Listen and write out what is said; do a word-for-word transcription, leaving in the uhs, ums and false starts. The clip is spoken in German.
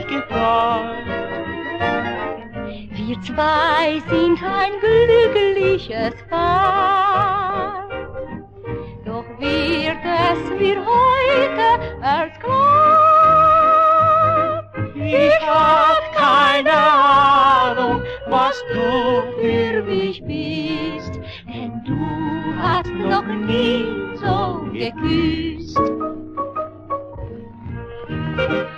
mich gefreut. Wir zwei sind ein glückliches Paar, doch wird es mir heute erst klar. Ich hab keine Ahnung, was du für mich bist, denn du hast noch nie so geküsst.